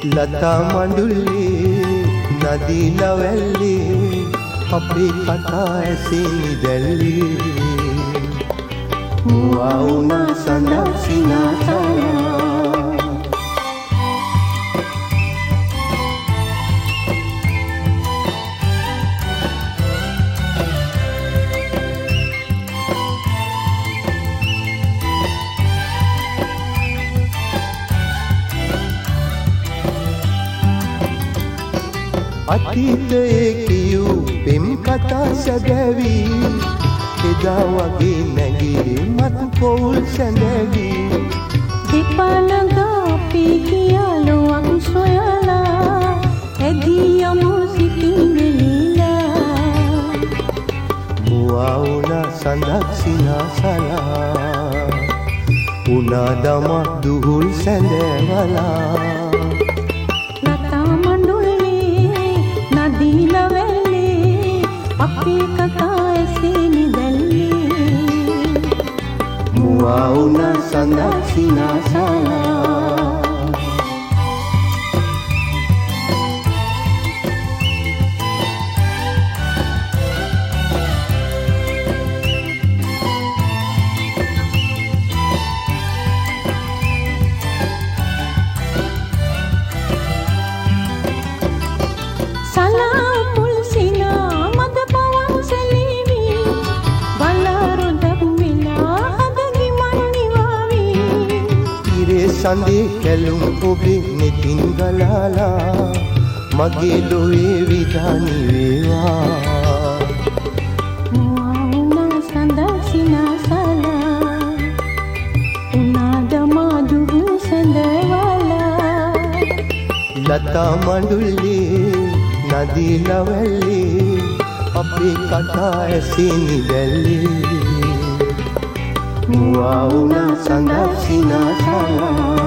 ලතා මඬුල්ලේ නදී ලවැල්ලේ අපේ කතා ඇසේ නිදැල්ලේ මුවා වුණා සඳක් සිනාසලා අතීතයේ කියූ පෙම් කතා සැබෑවි එදා වගේ නැගී මත් පොවුල් සැඳැවි දෙපළඟ අපි කියාලුවක් සොයලා ඇදී යමු සිතින් වෙලිලා මුවා වුණා සඳක් සිනාසලා උනා දමක් දුහුල් සැඳෑවලා අපේ කතා ඇසේ නිදැල්ලේ මුවා වුණා සඳක් සිනාසලා සඳේ කැලුම් ඔබේ නෙතින් ගලාලා මගේ ලොවේ විධානි වේවා මුවා වුණා සඳක් සිනාසලා උනාද මදුහුල් සැඳවලා ලතා මඬුල්ලේ නදී ලවැල්ලේ අපේ කතා ඇසේ නිදැල්ලේ මුවා වුණා සඳක් සිනාසලා